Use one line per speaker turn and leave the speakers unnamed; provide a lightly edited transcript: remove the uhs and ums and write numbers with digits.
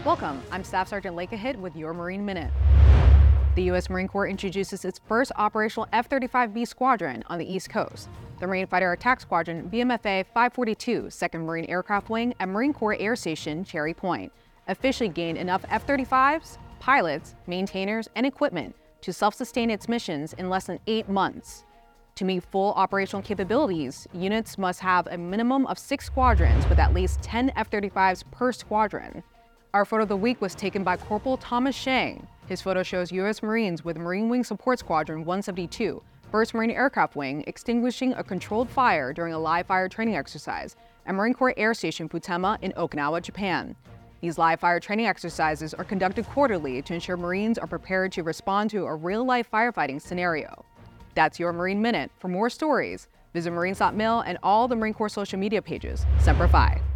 Welcome, I'm Staff Sergeant Leka Hitt with your Marine Minute. The U.S. Marine Corps introduces its first operational F-35B squadron on the East Coast. The Marine Fighter Attack Squadron BMFA 542, 2nd Marine Aircraft Wing at Marine Corps Air Station Cherry Point, officially gained enough F-35s, pilots, maintainers, and equipment to self-sustain its missions in less than 8 months. To meet full operational capabilities, units must have a minimum of 6 squadrons with at least 10 F-35s per squadron. Our photo of the week was taken by Corporal Thomas Shang. His photo shows U.S. Marines with Marine Wing Support Squadron 172, 1st Marine Aircraft Wing, extinguishing a controlled fire during a live fire training exercise at Marine Corps Air Station Futema in Okinawa, Japan. These live fire training exercises are conducted quarterly to ensure Marines are prepared to respond to a real-life firefighting scenario. That's your Marine Minute. For more stories, visit marines.mil and all the Marine Corps social media pages. Semper Fi.